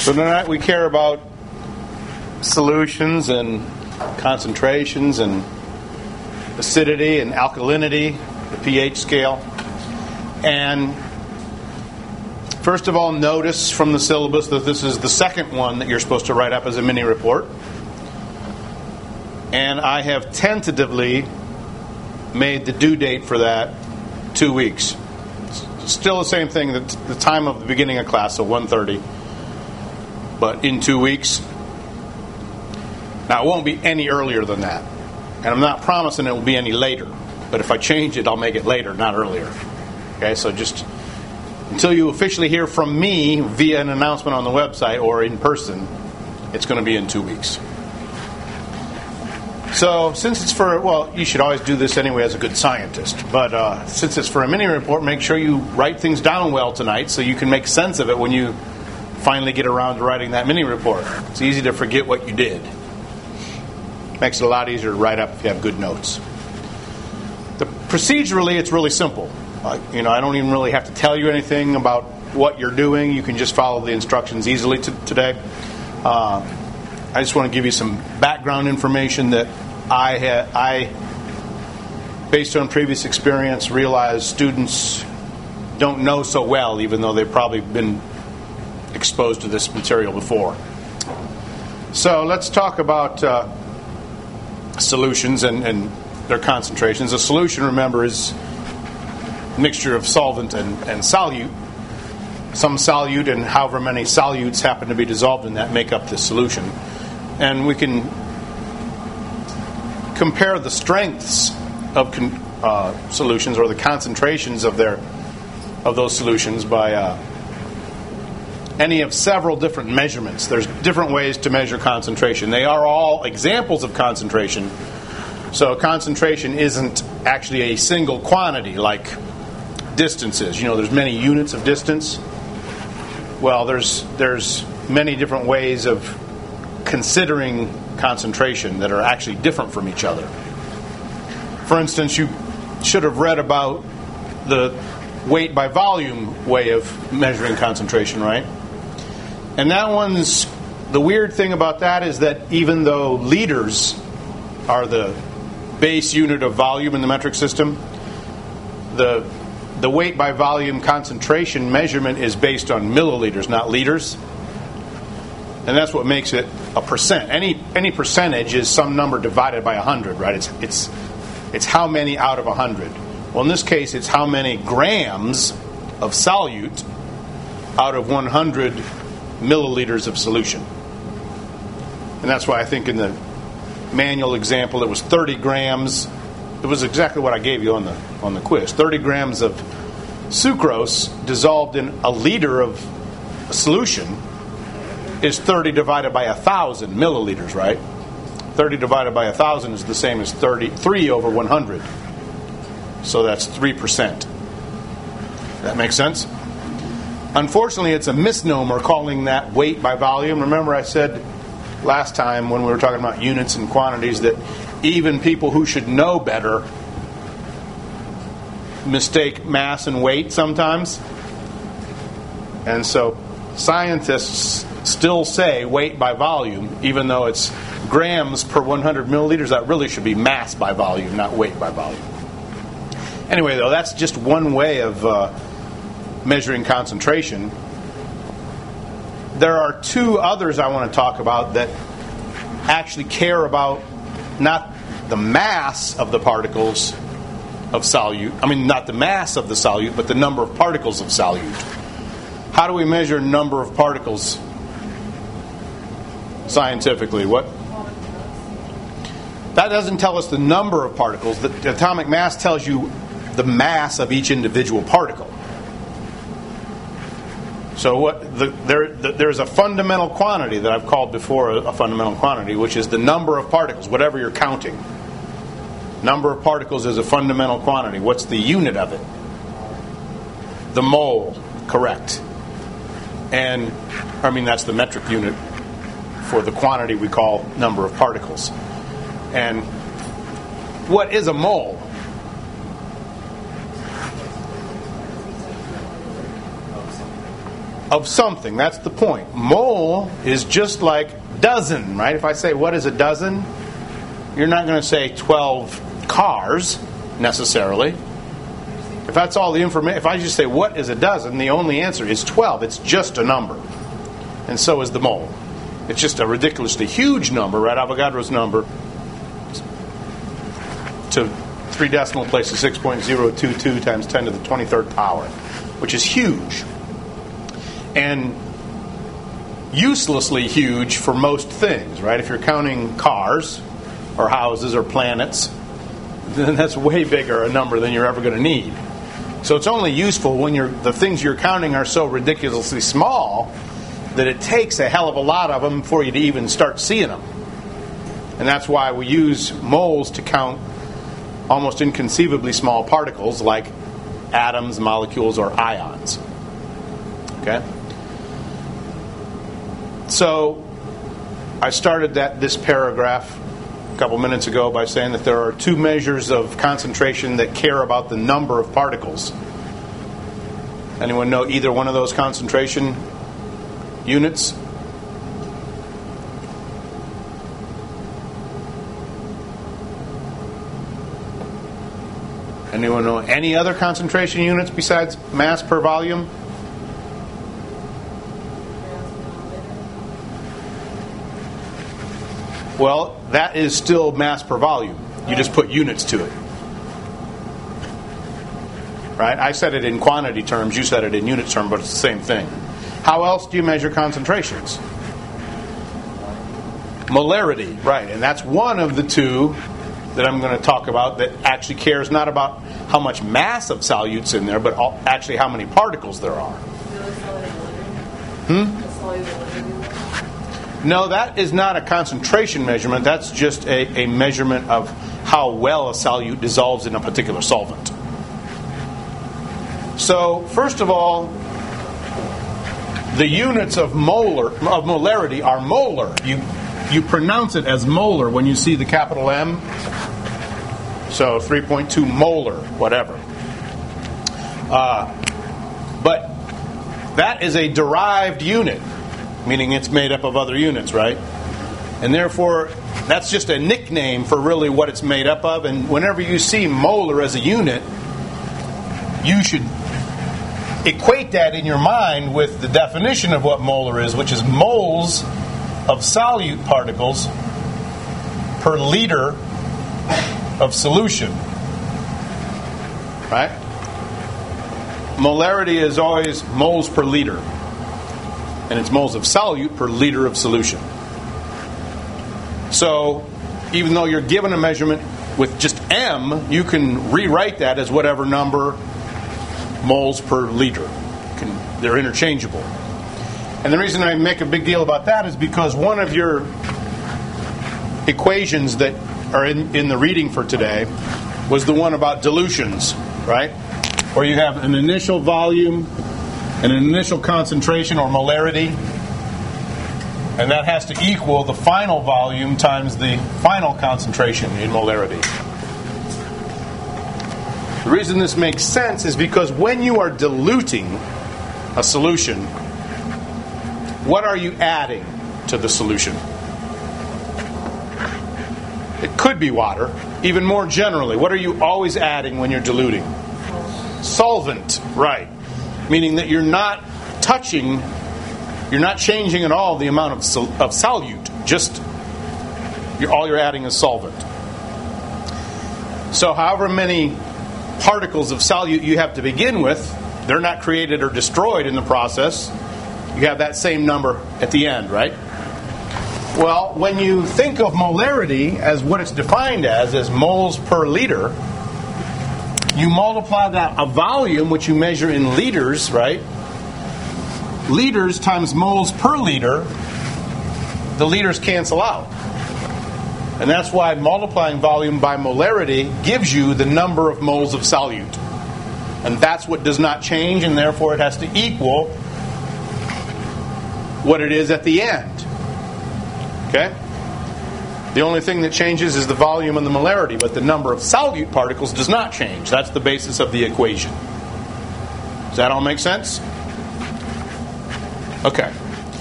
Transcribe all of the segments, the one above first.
So tonight we care about solutions and concentrations and acidity and alkalinity, the pH scale. And first of all, notice from the syllabus that this is the second one that you're supposed to write up as a mini report. And I have tentatively made the due date for that 2 weeks. Still the same thing, the time of the beginning of class, so 1:30. But in 2 weeks. Now, it won't be any earlier than that. And I'm not promising it will be any later. But if I change it, I'll make it later, not earlier. Okay, so just until you officially hear from me via an announcement on the website or in person, it's going to be in 2 weeks. So, since it's you should always do this anyway as a good scientist. But since it's for a mini report, make sure you write things down well tonight so you can make sense of it when you finally get around to writing that mini report. It's easy to forget what you did. Makes it a lot easier to write up if you have good notes. Procedurally, it's really simple. I don't even really have to tell you anything about what you're doing. You can just follow the instructions easily today. I just want to give you some background information that I, based on previous experience, realize students don't know so well, even though they've probably been exposed to this material before. So let's talk about solutions and their concentrations. A solution, remember, is a mixture of solvent and solute. Some solute and however many solutes happen to be dissolved in that make up the solution. And we can compare the strengths of solutions or the concentrations of those solutions by any of several different measurements. There's different ways to measure concentration. They are all examples of concentration. So concentration isn't actually a single quantity like distances. There's many units of distance. Well, there's many different ways of considering concentration that are actually different from each other. For instance, you should have read about the weight by volume way of measuring concentration, right? And the weird thing about that is that even though liters are the base unit of volume in the metric system, the weight by volume concentration measurement is based on milliliters, not liters. And that's what makes it a percent. Any percentage is some number divided by 100, right? It's how many out of 100. Well, in this case, it's how many grams of solute out of 100 milliliters of solution. And that's why I think in the manual example it was 30 grams. It was exactly what I gave you on the quiz. 30 grams of sucrose dissolved in a liter of solution is 30 divided by 1,000 milliliters, right? 30 divided by 1,000 is the same as 3 over 100. So that's 3%. That makes sense? Unfortunately, it's a misnomer calling that weight by volume. Remember I said last time when we were talking about units and quantities that even people who should know better mistake mass and weight sometimes. And so scientists still say weight by volume, even though it's grams per 100 milliliters. That really should be mass by volume, not weight by volume. Anyway, though, that's just one way of measuring concentration. There are two others I want to talk about that actually care about not the mass of the particles of solute. Not the mass of the solute, but the number of particles of solute. How do we measure number of particles scientifically? What? That doesn't tell us the number of particles. The atomic mass tells you the mass of each individual particle. So there's a fundamental quantity that I've called before a fundamental quantity, which is the number of particles, whatever you're counting. Number of particles is a fundamental quantity. What's the unit of it? The mole, correct. And that's the metric unit for the quantity we call number of particles. And what is a mole? of something. That's the point. Mole is just like dozen, right? If I say, what is a dozen? You're not going to say 12 cars, necessarily. If that's all the information, if I just say, what is a dozen? The only answer is 12. It's just a number. And so is the mole. It's just a ridiculously huge number, right? Avogadro's number to 3 decimal places, 6.022 times 10 to the 23rd power, which is huge. And uselessly huge for most things, right? If you're counting cars or houses or planets, then that's way bigger a number than you're ever going to need. So it's only useful when the things you're counting are so ridiculously small that it takes a hell of a lot of them for you to even start seeing them. And that's why we use moles to count almost inconceivably small particles like atoms, molecules, or ions. Okay? So I started this paragraph a couple minutes ago by saying that there are 2 measures of concentration that care about the number of particles. Anyone know either one of those concentration units? Anyone know any other concentration units besides mass per volume? Well, that is still mass per volume. You just put units to it. Right? I said it in quantity terms, you said it in unit terms, but it's the same thing. How else do you measure concentrations? Molarity, right. And that's one of the 2 that I'm going to talk about that actually cares not about how much mass of solutes in there, but actually how many particles there are. No, that is not a concentration measurement. That's just a measurement of how well a solute dissolves in a particular solvent. So, first of all, the units of molarity are molar. You pronounce it as molar when you see the capital M. So 3.2 molar, whatever. But that is a derived unit, meaning it's made up of other units, right? And therefore, that's just a nickname for really what it's made up of. And whenever you see molar as a unit, you should equate that in your mind with the definition of what molar is, which is moles of solute particles per liter of solution. Right? Molarity is always moles per liter. And it's moles of solute per liter of solution. So, even though you're given a measurement with just M, you can rewrite that as whatever number moles per liter. They're interchangeable. And the reason I make a big deal about that is because one of your equations that are in the reading for today was the one about dilutions, right? Where you have an initial volume and an initial concentration or molarity, and that has to equal the final volume times the final concentration in molarity. The reason this makes sense is because when you are diluting a solution, what are you adding to the solution? It could be water. Even more generally, what are you always adding when you're diluting? Solvent, right. Meaning that you're not changing at all the amount of solute. Just all you're adding is solvent. So however many particles of solute you have to begin with, they're not created or destroyed in the process. You have that same number at the end, right? Well, when you think of molarity as what it's defined as moles per liter, you multiply that a volume, which you measure in liters, right? Liters times moles per liter, the liters cancel out. And that's why multiplying volume by molarity gives you the number of moles of solute. And that's what does not change, and therefore it has to equal what it is at the end. Okay? The only thing that changes is the volume and the molarity, but the number of solute particles does not change. That's the basis of the equation. Does that all make sense? Okay.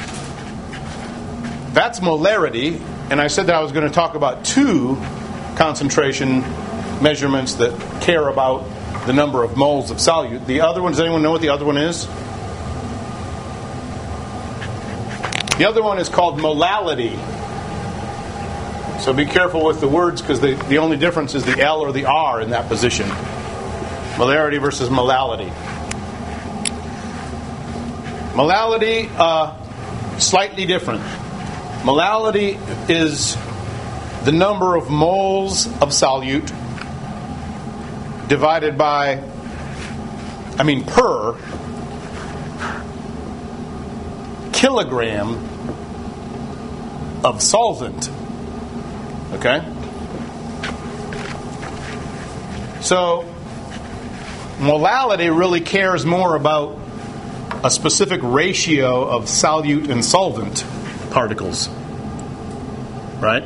That's molarity, and I said that I was going to talk about two concentration measurements that care about the number of moles of solute. The other one, does anyone know what the other one is? The other one is called molality. So be careful with the words, because the only difference is the L or the R in that position. Molarity versus molality. Molality, slightly different. Molality is the number of moles of solute divided by, per kilogram of solvent. Okay? So, molality really cares more about a specific ratio of solute and solvent particles. Right?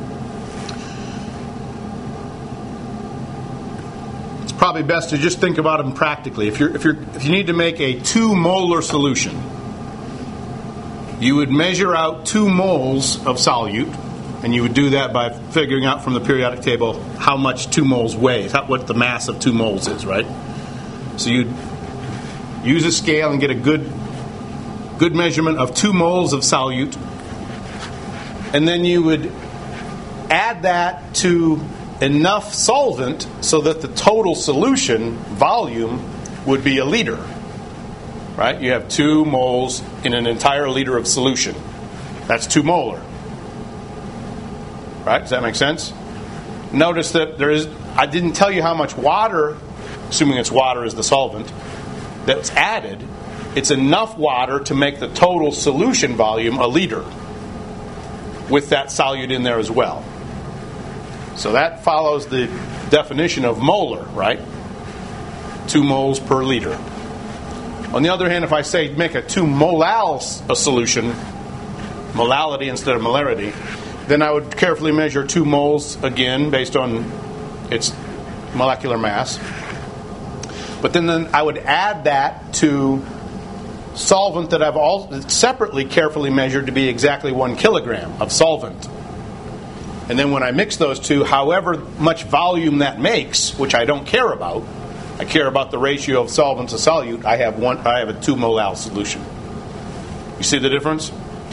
It's probably best to just think about them practically. If you need to make a 2 molar solution, you would measure out 2 moles of solute, and you would do that by figuring out from the periodic table how much 2 moles weigh, what the mass of 2 moles is, right? So you'd use a scale and get a good measurement of 2 moles of solute, and then you would add that to enough solvent so that the total solution volume would be a liter. Right? You have 2 moles in an entire liter of solution. That's 2 molar. Right? Does that make sense? Notice that I didn't tell you how much water, assuming it's water is the solvent, that's added. It's enough water to make the total solution volume a liter, with that solute in there as well. So that follows the definition of molar, right? 2 moles per liter. On the other hand, if I say make a 2 molal solution, molality instead of molarity, then I would carefully measure 2 moles again based on its molecular mass. But then I would add that to solvent that I've all separately carefully measured to be exactly 1 kilogram of solvent. And then when I mix those two, however much volume that makes, which I don't care about, I care about the ratio of solvent to solute, I have a 2 molal solution. You see the difference?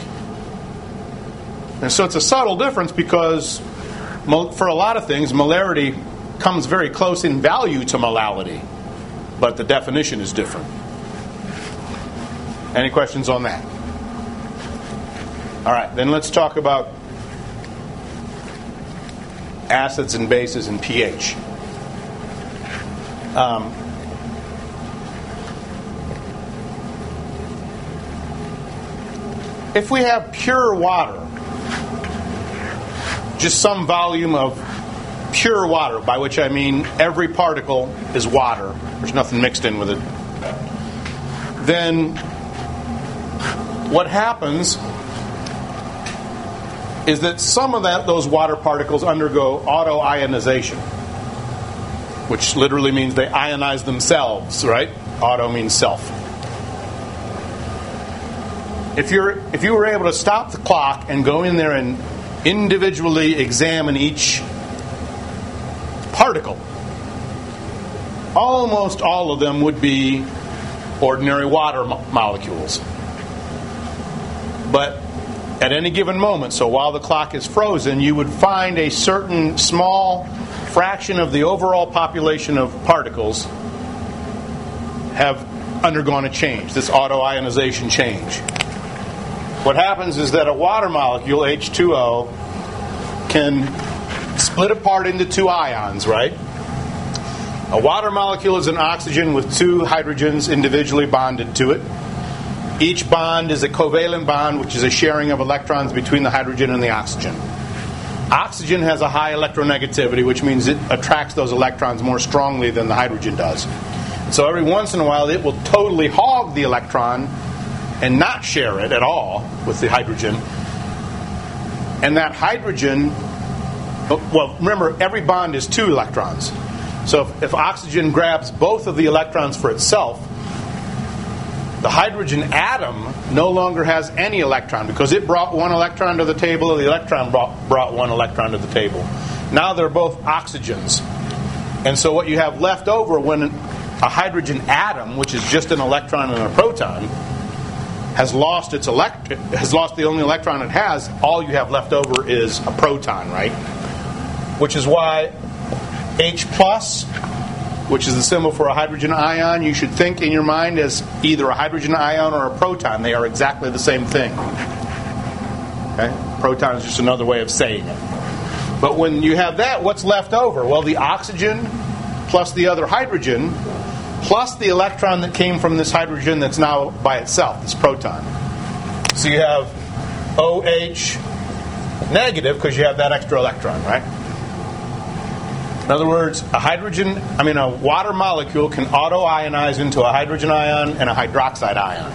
And so it's a subtle difference because for a lot of things, molarity comes very close in value to molality, but the definition is different. Any questions on that? All right, then let's talk about acids and bases and pH. If we have pure water, just some volume of pure water, by which I mean every particle is water, there's nothing mixed in with it, then what happens is that some of those water particles undergo autoionization, which literally means they ionize themselves, right? Auto means self. If you were able to stop the clock and go in there and individually examine each particle, almost all of them would be ordinary water molecules. But at any given moment, so while the clock is frozen, you would find a certain small fraction of the overall population of particles have undergone a change, this autoionization change. What happens is that a water molecule, H2O, can split apart into 2 ions, right? A water molecule is an oxygen with 2 hydrogens individually bonded to it. Each bond is a covalent bond, which is a sharing of electrons between the hydrogen and the oxygen. Oxygen has a high electronegativity, which means it attracts those electrons more strongly than the hydrogen does. So every once in a while, it will totally hog the electron and not share it at all with the hydrogen. And that hydrogen, well, remember, every bond is 2 electrons. So if oxygen grabs both of the electrons for itself, The hydrogen atom no longer has any electron because it brought one electron to the table and the electron brought one electron to the table. Now they're both oxygens. And so what you have left over when a hydrogen atom, which is just an electron and a proton, has lost the only electron it has, all you have left over is a proton, right? Which is why H+, which is the symbol for a hydrogen ion, you should think in your mind as either a hydrogen ion or a proton. They are exactly the same thing. Okay? Proton is just another way of saying it. But when you have that, what's left over? Well, the oxygen plus the other hydrogen plus the electron that came from this hydrogen that's now by itself, this proton. So you have OH negative because you have that extra electron, right? In other words, a water molecule can auto-ionize into a hydrogen ion and a hydroxide ion.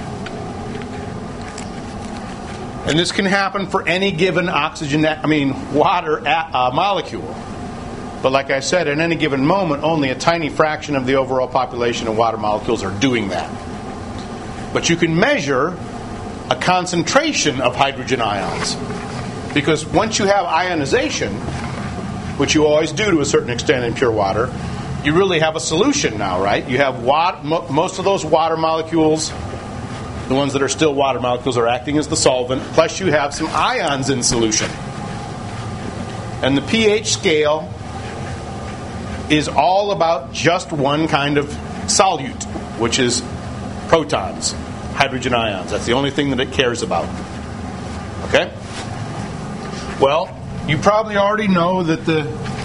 And this can happen for any given water molecule. But like I said, at any given moment, only a tiny fraction of the overall population of water molecules are doing that. But you can measure a concentration of hydrogen ions. Because once you have ionization, which you always do to a certain extent in pure water, you really have a solution now, right? You have most of those water molecules, the ones that are still water molecules, are acting as the solvent, plus you have some ions in solution. And the pH scale is all about just one kind of solute, which is protons, hydrogen ions. That's the only thing that it cares about. Okay? Well, you probably already know that the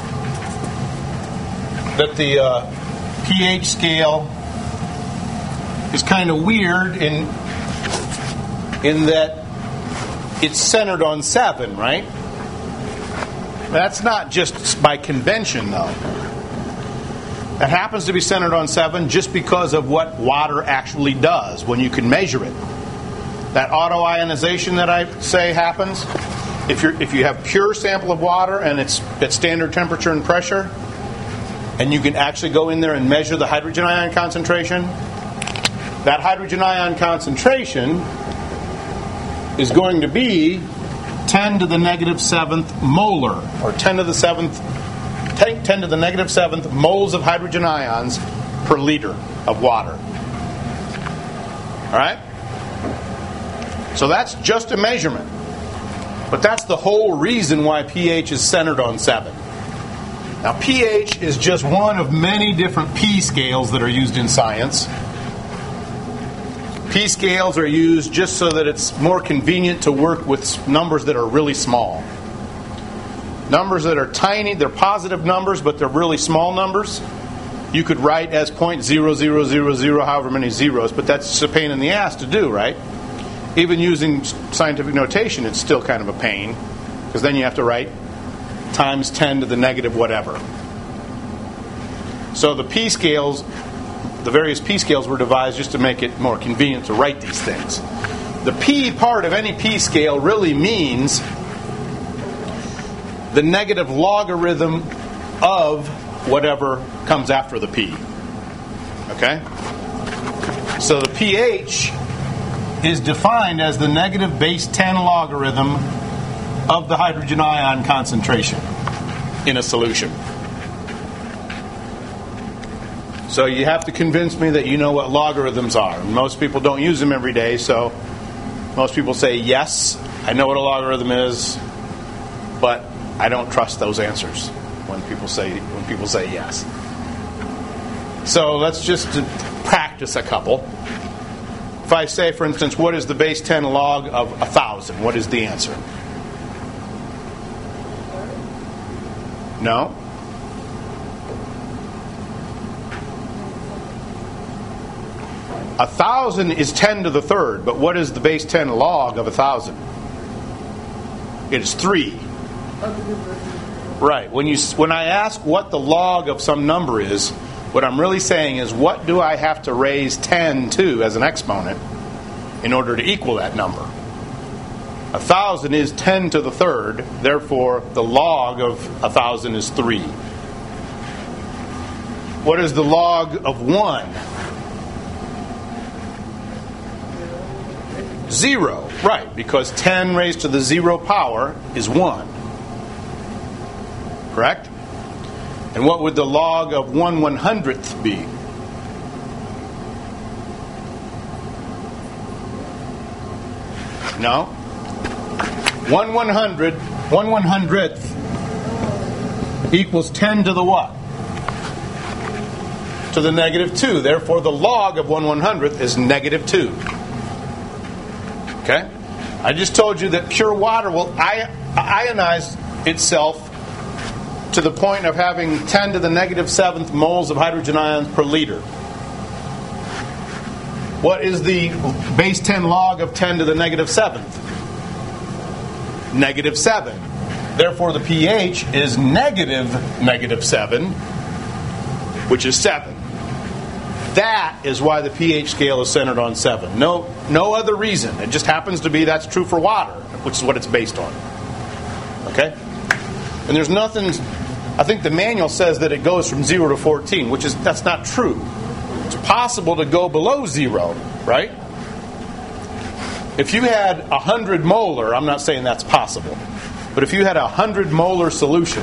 pH scale is kind of weird in that it's centered on 7, right? That's not just by convention, though. It happens to be centered on 7 just because of what water actually does when you can measure it. That auto-ionization that I say happens, if you have pure sample of water and it's at standard temperature and pressure, and you can actually go in there and measure the hydrogen ion concentration, that hydrogen ion concentration is going to be 10 to the negative 7th molar, or 10 to the negative 7th moles of hydrogen ions per liter of water. All right? So that's just a measurement. But that's the whole reason why pH is centered on 7. Now, pH is just one of many different P scales that are used in science. P scales are used just so that it's more convenient to work with numbers that are really small. Numbers that are tiny, they're positive numbers, but they're really small numbers. You could write as 0.0000 however many zeros, but that's just a pain in the ass to do, right? Even using scientific notation, it's still kind of a pain, because then you have to write times 10 to the negative whatever. So the P scales, the various P scales were devised just to make it more convenient to write these things. The P part of any P scale really means the negative logarithm of whatever comes after the P. Okay? So the pH is defined as the negative base 10 logarithm of the hydrogen ion concentration in a solution. So you have to convince me that you know what logarithms are. Most people don't use them every day, so most people say, yes, I know what a logarithm is, but I don't trust those answers when people say yes. So let's just practice a couple. If I say, for instance, what is the base 10 log of 1,000? What is the answer? No? A 1,000 is 10 to the third, but what is the base 10 log of 1,000? It is 3. Right. When I ask what the log of some number is, what I'm really saying is what do I have to raise 10 to as an exponent in order to equal that number? 1,000 is 10 to the third, therefore the log of 1,000 is 3. What is the log of 1? 0, right, because 10 raised to the 0 power is 1. Correct? And what would the log of 1/100th be? No? 1/100th equals 10 to the what? To the -2. Therefore, the log of 1/100th is -2. Okay? I just told you that pure water will ionize itself to the point of having 10 to the -7th moles of hydrogen ions per liter. What is the base 10 log of 10 to the -7th? -7. Therefore, the pH is -7, which is 7. That is why the pH scale is centered on 7. No other reason. It just happens to be that's true for water, which is what it's based on. Okay? And there's nothing... I think the manual says that it goes from 0 to 14, that's not true. It's possible to go below 0, right? If you had 100 molar, I'm not saying that's possible, but if you had 100 molar solution,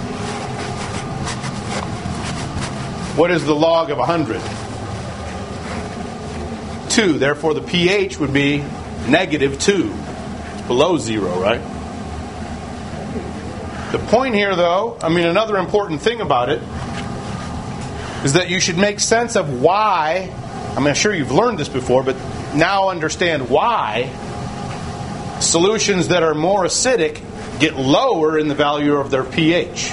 what is the log of 100? 2. Therefore, the pH would be -2. It's below 0, right? The point here, though, another important thing about it is that you should make sense of why. I'm sure you've learned this before, but now understand why solutions that are more acidic get lower in the value of their pH.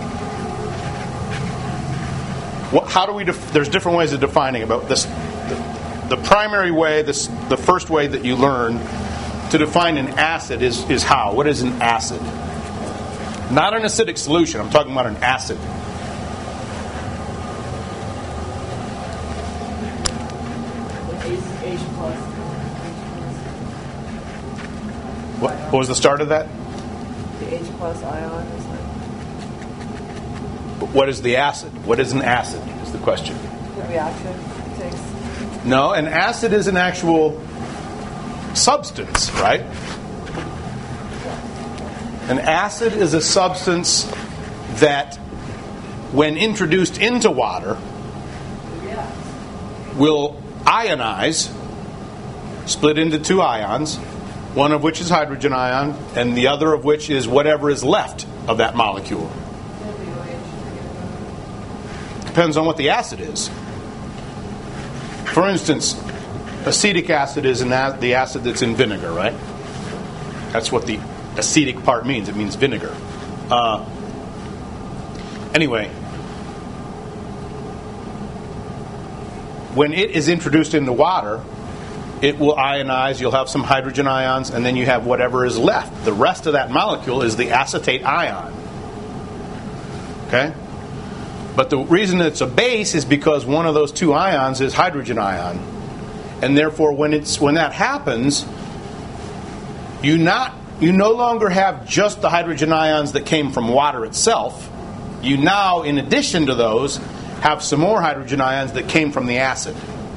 There's different ways of defining about this. The primary way, the first way that you learn to define an acid is how? What is an acid? Not an acidic solution. I'm talking about an acid. What was the start of that? The H plus ion is like... What is the acid? What is an acid is the question. The reaction it takes. No, an acid is an actual substance, right? An acid is a substance that, when introduced into water, will ionize, split into 2 ions, one of which is hydrogen ion, and the other of which is whatever is left of that molecule. Depends on what the acid is. For instance, acetic acid is the acid that's in vinegar, right? That's what the acetic part means. It means vinegar. Anyway, when it is introduced into water, it will ionize. You'll have some hydrogen ions, and then you have whatever is left. The rest of that molecule is the acetate ion. Okay? But the reason it's a base is because one of those 2 ions is hydrogen ion. And therefore, when that happens, you no longer have just the hydrogen ions that came from water itself. You now, in addition to those, have some more hydrogen ions that came from the acid.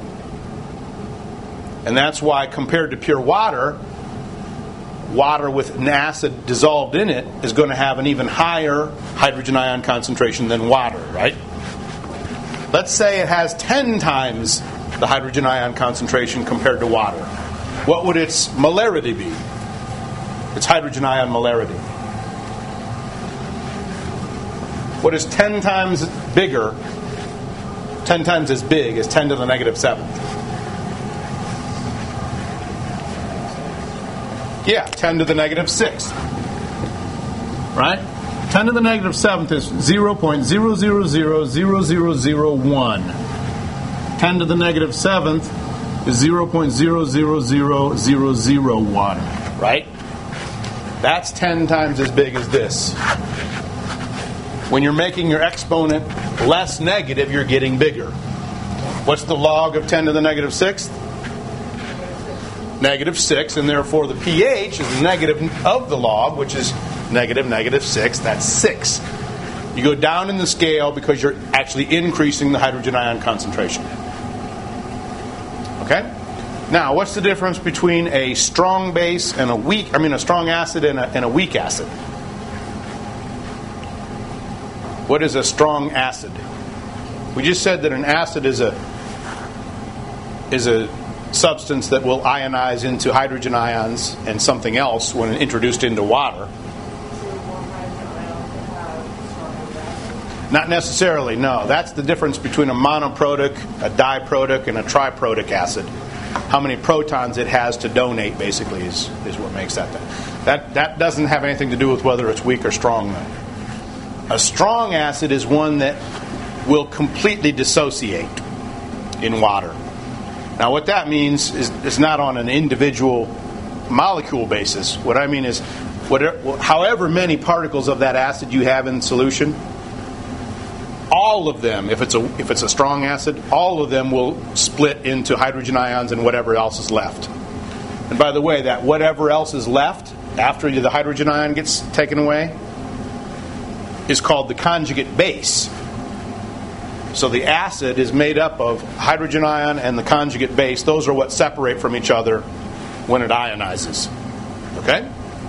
And that's why, compared to pure water, water with an acid dissolved in it is going to have an even higher hydrogen ion concentration than water, right? Let's say it has 10 times the hydrogen ion concentration compared to water. What would its molarity be? Its hydrogen ion molarity. What is 10 times bigger, 10 times as big as 10 to the -7th? Yeah, 10 to the -6th. Right? 10 to the -7th is 0.0000001. 10 to the -7th is 0.000001. Right? That's 10 times as big as this. When you're making your exponent less negative, you're getting bigger. What's the log of 10 to the -6th? -6, and therefore the pH is the negative of the log, which is -6. That's 6. You go down in the scale because you're actually increasing the hydrogen ion concentration. Okay? Now, what's the difference between a strong base and a strong acid and a weak acid? What is a strong acid? We just said that an acid is a substance that will ionize into hydrogen ions and something else when introduced into water. Not necessarily, no. That's the difference between a monoprotic, a diprotic, and a triprotic acid. How many protons it has to donate, basically, is what makes that. That doesn't have anything to do with whether it's weak or strong, though. A strong acid is one that will completely dissociate in water. Now, what that means is not on an individual molecule basis. What I mean is, however many particles of that acid you have in solution, all of them, if it's a strong acid, all of them will split into hydrogen ions and whatever else is left. And by the way, that whatever else is left after the hydrogen ion gets taken away is called the conjugate base. So the acid is made up of hydrogen ion and the conjugate base. Those are what separate from each other when it ionizes. Okay?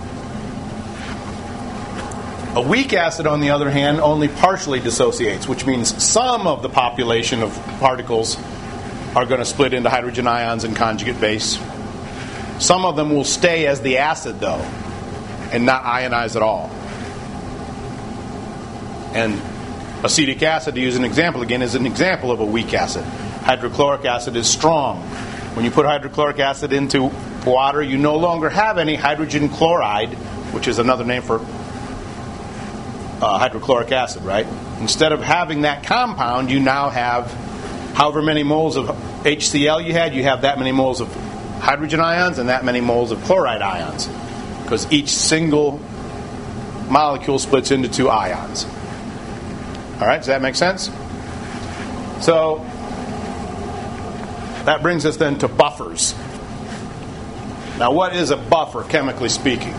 A weak acid, on the other hand, only partially dissociates, which means some of the population of particles are going to split into hydrogen ions and conjugate base. Some of them will stay as the acid, though, and not ionize at all. And acetic acid, to use an example again, is an example of a weak acid. Hydrochloric acid is strong. When you put hydrochloric acid into water, you no longer have any hydrogen chloride, which is another name for hydrochloric acid, right? Instead of having that compound, you now have however many moles of HCl you have that many moles of hydrogen ions and that many moles of chloride ions, because each single molecule splits into two ions. All right, does that make sense? So that brings us then to buffers. Now, what is a buffer, chemically speaking?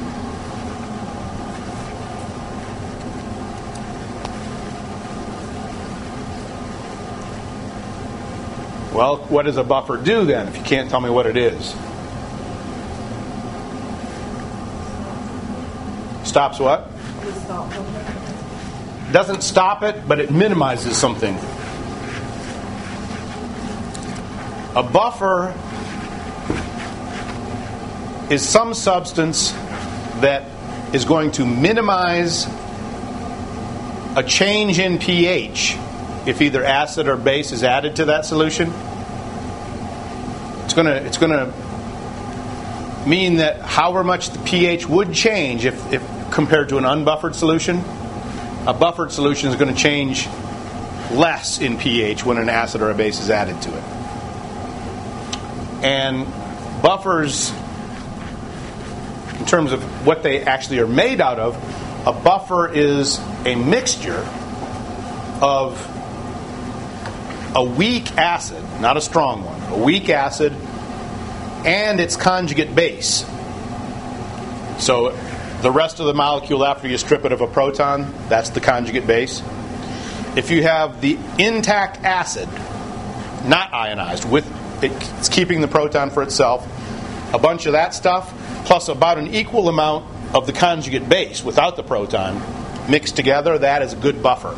Well, what does a buffer do then, if you can't tell me what it is? Stops what? Doesn't stop it, but it minimizes something. A buffer is some substance that is going to minimize a change in pH if either acid or base is added to that solution. It's going to mean that however much the pH would change if compared to an unbuffered solution, a buffered solution is going to change less in pH when an acid or a base is added to it. And buffers, in terms of what they actually are made out of, a buffer is a mixture of a weak acid, not a strong one, a weak acid and its conjugate base. So the rest of the molecule after you strip it of a proton, that's the conjugate base. If you have the intact acid, not ionized, it's keeping the proton for itself, a bunch of that stuff, plus about an equal amount of the conjugate base without the proton, mixed together, that is a good buffer.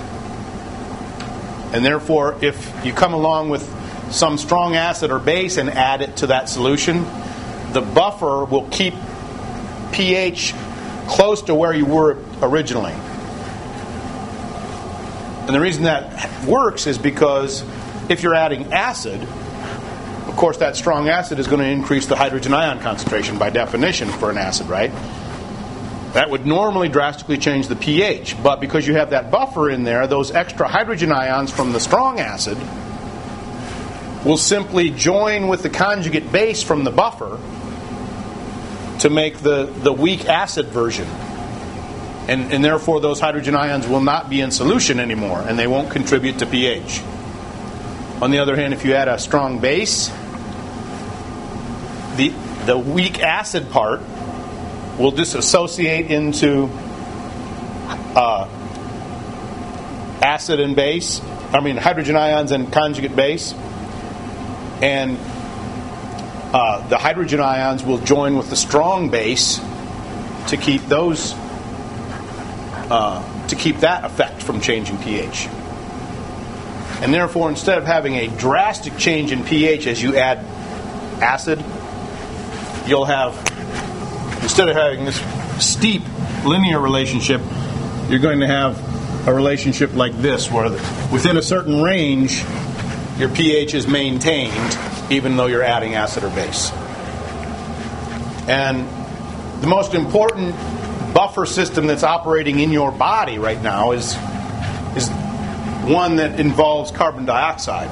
And therefore, if you come along with some strong acid or base and add it to that solution, the buffer will keep pH close to where you were originally. And the reason that works is because if you're adding acid, of course that strong acid is going to increase the hydrogen ion concentration by definition for an acid, right? That would normally drastically change the pH, but because you have that buffer in there, those extra hydrogen ions from the strong acid will simply join with the conjugate base from the buffer to make the weak acid version. And therefore those hydrogen ions will not be in solution anymore, and they won't contribute to pH. On the other hand, if you add a strong base, the weak acid part will dissociate into hydrogen ions and conjugate base, and the hydrogen ions will join with the strong base to keep those to keep that effect from changing pH. And therefore, instead of having a drastic change in pH as you add acid, you'll have, instead of having this steep linear relationship, you're going to have a relationship like this, where within a certain range, your pH is maintained even though you're adding acid or base. And the most important buffer system that's operating in your body right now is one that involves carbon dioxide.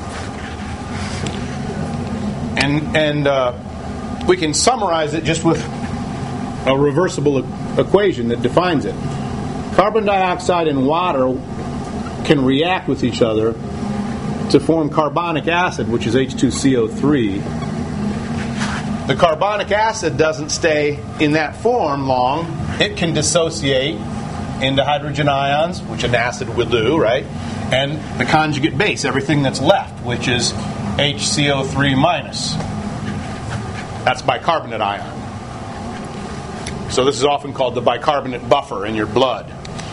And we can summarize it just with a reversible equation that defines it. Carbon dioxide and water can react with each other to form carbonic acid, which is H2CO3. The carbonic acid doesn't stay in that form long. It can dissociate into hydrogen ions, which an acid will do, right? And the conjugate base, everything that's left, which is HCO3 minus. That's bicarbonate ion. So this is often called the bicarbonate buffer in your blood.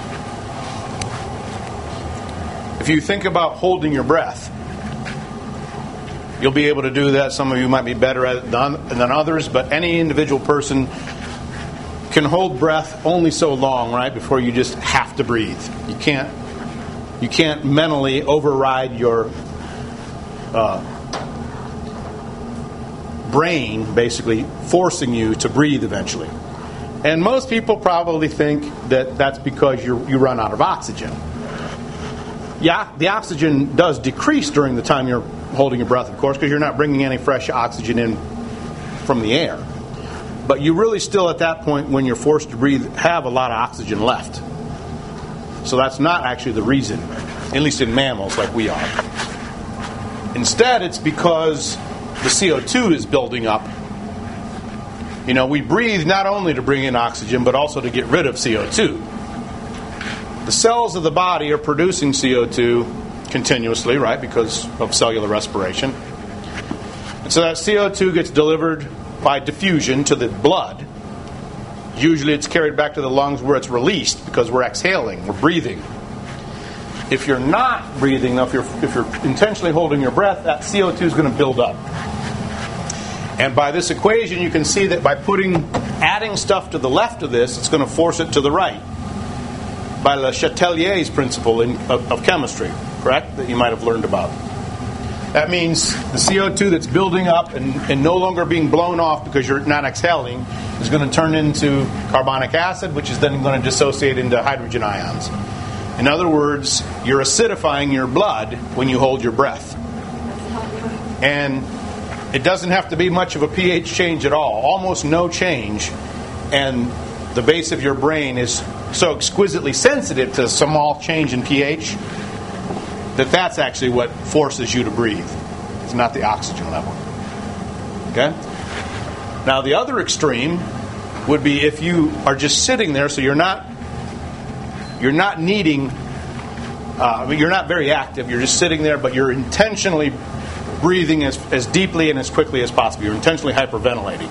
If you think about holding your breath, you'll be able to do that. Some of you might be better at it than others, but any individual person can hold breath only so long, right, before you just have to breathe. You can't mentally override your brain, basically forcing you to breathe eventually. And most people probably think that that's because you run out of oxygen. Yeah, the oxygen does decrease during the time you're holding your breath, of course, because you're not bringing any fresh oxygen in from the air. But you really still, at that point, when you're forced to breathe, have a lot of oxygen left. So that's not actually the reason, at least in mammals like we are. Instead, it's because the CO2 is building up. You know, we breathe not only to bring in oxygen, but also to get rid of CO2. The cells of the body are producing CO2 continuously, right, because of cellular respiration. And so that CO2 gets delivered by diffusion to the blood. Usually it's carried back to the lungs where it's released because we're exhaling, we're breathing. If you're not breathing, if you're intentionally holding your breath, that CO2 is going to build up. And by this equation, you can see that by adding stuff to the left of this, it's going to force it to the right. By Le Chatelier's principle of chemistry, correct? That you might have learned about. That means the CO2 that's building up and no longer being blown off because you're not exhaling is going to turn into carbonic acid, which is then going to dissociate into hydrogen ions. In other words, you're acidifying your blood when you hold your breath. And it doesn't have to be much of a pH change at all, almost no change, and the base of your brain is so exquisitely sensitive to a small change in pH that's actually what forces you to breathe. It's not the oxygen level. Okay? Now the other extreme would be if you are just sitting there, so you're not needing, you're not very active, you're just sitting there, but you're intentionally breathing as deeply and as quickly as possible. You're intentionally hyperventilating.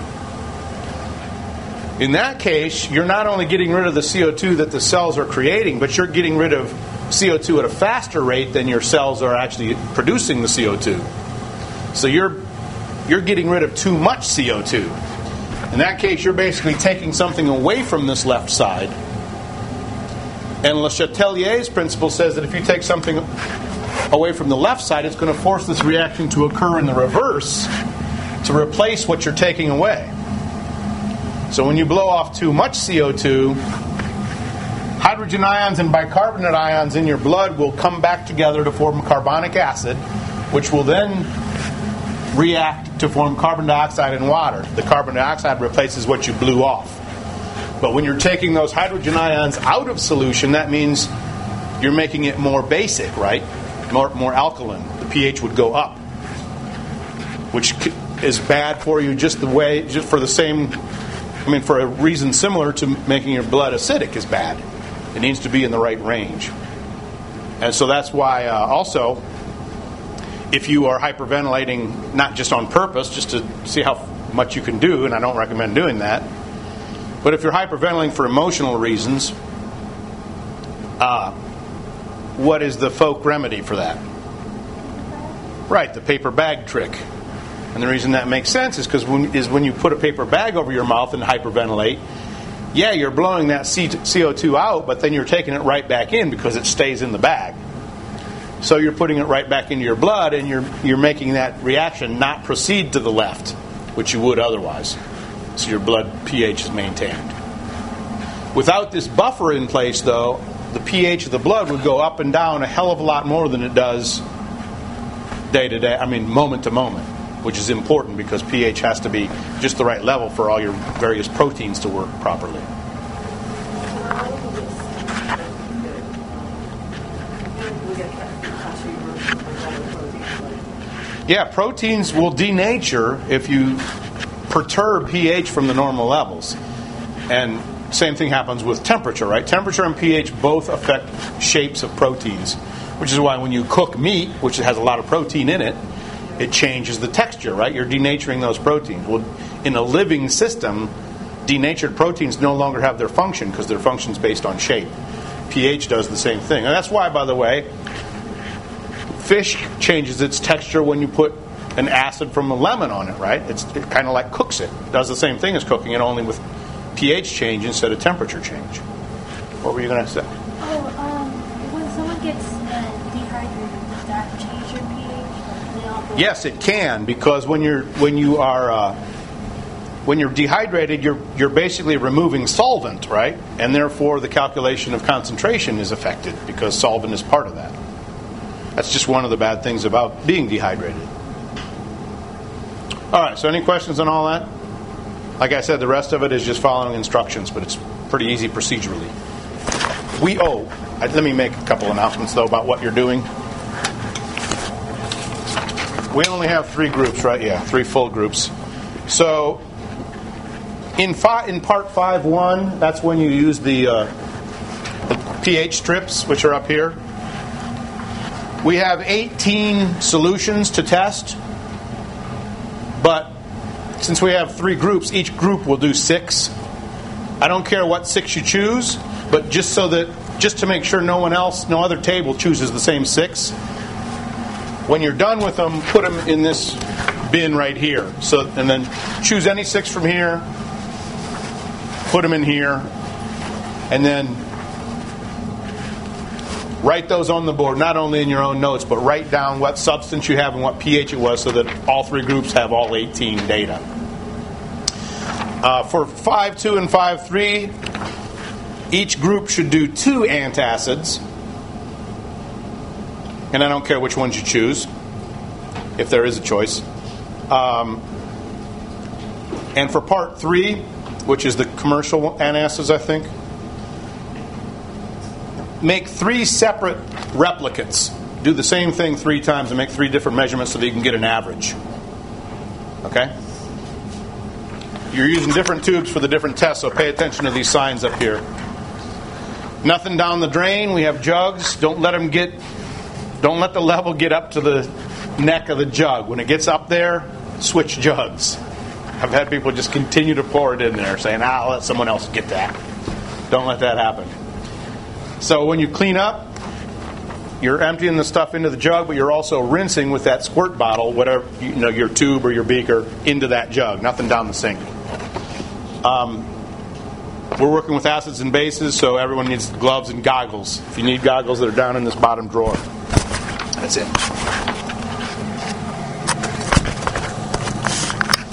In that case, you're not only getting rid of the CO2 that the cells are creating, but you're getting rid of CO2 at a faster rate than your cells are actually producing the CO2. So you're getting rid of too much CO2. In that case, you're basically taking something away from this left side. And Le Chatelier's principle says that if you take something away from the left side, it's going to force this reaction to occur in the reverse to replace what you're taking away. So when you blow off too much CO2, hydrogen ions and bicarbonate ions in your blood will come back together to form carbonic acid, which will then react to form carbon dioxide and water. The carbon dioxide replaces what you blew off. But when you're taking those hydrogen ions out of solution, that means you're making it more basic, right? More alkaline. The pH would go up, which is bad for you just for a reason similar to making your blood acidic is bad. It needs to be in the right range. And so that's why also, if you are hyperventilating, not just on purpose, just to see how much you can do, and I don't recommend doing that. But if you're hyperventilating for emotional reasons, what is the folk remedy for that? Right, the paper bag trick. And the reason that makes sense is because when you put a paper bag over your mouth and hyperventilate, yeah, you're blowing that CO2 out, but then you're taking it right back in because it stays in the bag. So you're putting it right back into your blood, and you're making that reaction not proceed to the left, which you would otherwise. So your blood pH is maintained. Without this buffer in place, though, the pH of the blood would go up and down a hell of a lot more than it does day to day, moment to moment, which is important because pH has to be just the right level for all your various proteins to work properly. Yeah, proteins will denature if you perturb pH from the normal levels. And same thing happens with temperature, right? Temperature and pH both affect shapes of proteins, which is why when you cook meat, which has a lot of protein in it, it changes the texture, right? You're denaturing those proteins. Well, in a living system, denatured proteins no longer have their function because their function is based on shape. pH does the same thing. And that's why, by the way, fish changes its texture when you put an acid from a lemon on it, right? It kind of like cooks it. It does the same thing as cooking it, only with pH change instead of temperature change. What were you going to say? When someone gets dehydrated, does that change your pH? Yes, it can, because when you're dehydrated, you're basically removing solvent, right? And therefore, the calculation of concentration is affected because solvent is part of that. That's just one of the bad things about being dehydrated. All right, so any questions on all that? Like I said, the rest of it is just following instructions, but it's pretty easy procedurally. Let me make a couple announcements, though, about what you're doing. We only have 3 groups, right? Yeah, 3 full groups. So, in part 5.1, that's when you use the pH strips, which are up here. We have 18 solutions to test, but since we have 3 groups, each group will do 6. I don't care what 6 you choose, but just to make sure no other table chooses the same 6. When you're done with them, put them in this bin right here. And then choose any 6 from here, put them in here, and then write those on the board, not only in your own notes, but write down what substance you have and what pH it was so that all 3 groups have all 18 data. For 5.2 and 5.3, each group should do 2 antacids. And I don't care which ones you choose, if there is a choice. And for part 3, which is the commercial antacids, I think, make 3 separate replicates. Do the same thing 3 times and make 3 different measurements so that you can get an average. Okay? You're using different tubes for the different tests, so pay attention to these signs up here. Nothing down the drain. We have jugs. Don't let the level get up to the neck of the jug. When it gets up there, switch jugs. I've had people just continue to pour it in there, saying, I'll let someone else get that. Don't let that happen. So when you clean up, you're emptying the stuff into the jug, but you're also rinsing with that squirt bottle, whatever, your tube or your beaker, into that jug. Nothing down the sink. We're working with acids and bases, so everyone needs gloves and goggles. If you need goggles, that are down in this bottom drawer. That's it.